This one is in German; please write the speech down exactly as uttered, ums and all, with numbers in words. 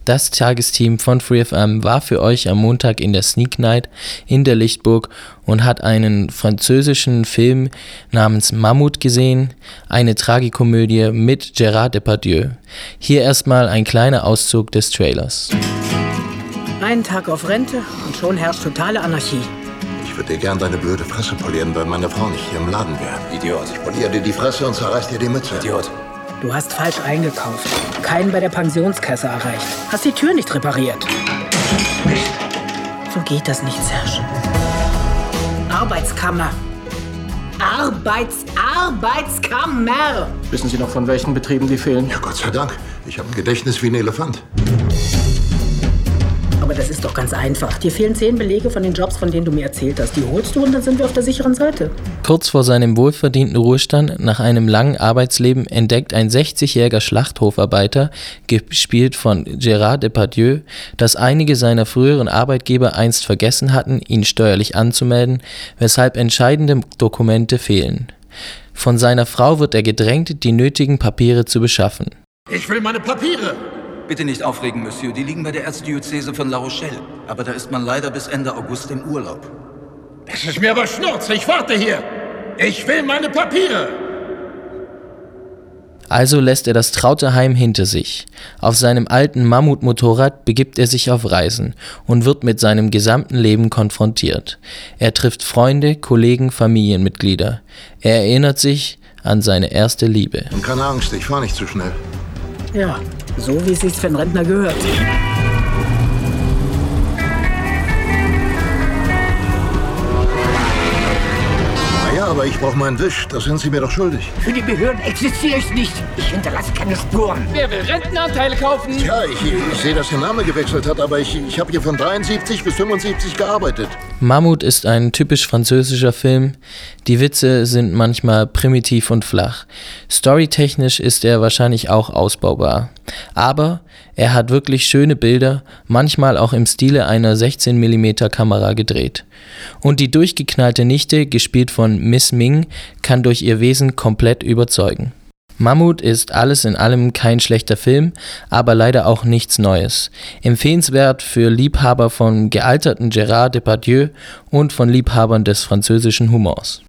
Das Tagesteam von FreeFM war für euch am Montag in der Sneak Night in der Lichtburg und hat einen französischen Film namens Mammut gesehen, eine Tragikomödie mit Gérard Depardieu. Hier erstmal ein kleiner Auszug des Trailers. Einen Tag auf Rente und schon herrscht totale Anarchie. Ich würde dir gern deine blöde Fresse polieren, weil meine Frau nicht hier im Laden wäre. Idiot. Ich poliere dir die Fresse und zerreiß dir die Mütze. Idiot. Du hast falsch eingekauft. Keinen bei der Pensionskasse erreicht. Hast die Tür nicht repariert. Mist. So geht das nicht, Serge. Arbeitskammer. Arbeits... Arbeitskammer. Wissen Sie noch, von welchen Betrieben die fehlen? Ja, Gott sei Dank. Ich habe ein Gedächtnis wie ein Elefant. Aber das ist doch ganz einfach. Dir fehlen zehn Belege von den Jobs, von denen du mir erzählt hast. Die holst du und dann sind wir auf der sicheren Seite. Kurz vor seinem wohlverdienten Ruhestand nach einem langen Arbeitsleben entdeckt ein sechzigjähriger Schlachthofarbeiter, gespielt von Gérard Depardieu, dass einige seiner früheren Arbeitgeber einst vergessen hatten, ihn steuerlich anzumelden, weshalb entscheidende Dokumente fehlen. Von seiner Frau wird er gedrängt, die nötigen Papiere zu beschaffen. Ich will meine Papiere! Bitte nicht aufregen, Monsieur. Die liegen bei der Erzdiözese von La Rochelle. Aber da ist man leider bis Ende August im Urlaub. Das ist mir aber Schnurz. Ich warte hier. Ich will meine Papiere. Also lässt er das traute Heim hinter sich. Auf seinem alten Mammutmotorrad begibt er sich auf Reisen und wird mit seinem gesamten Leben konfrontiert. Er trifft Freunde, Kollegen, Familienmitglieder. Er erinnert sich an seine erste Liebe. Und keine Angst, ich fahre nicht zu schnell. Ja, so wie es sich für einen Rentner gehört. Naja, aber ich brauche meinen Wisch. Das sind Sie mir doch schuldig. Für die Behörden existiere ich nicht. Ich hinterlasse keine Spuren. Wer will Rentenanteile kaufen? Ja, ich, ich sehe, dass der Name gewechselt hat, aber ich, ich habe hier von dreiundsiebzig bis fünfundsiebzig gearbeitet. Mammut ist ein typisch französischer Film. Die Witze sind manchmal primitiv und flach. Storytechnisch ist er wahrscheinlich auch ausbaubar. Aber er hat wirklich schöne Bilder, manchmal auch im Stile einer sechzehn Millimeter Kamera gedreht. Und die durchgeknallte Nichte, gespielt von Miss Ming, kann durch ihr Wesen komplett überzeugen. Mammut ist alles in allem kein schlechter Film, aber leider auch nichts Neues. Empfehlenswert für Liebhaber von gealterten Gérard Depardieu und von Liebhabern des französischen Humors.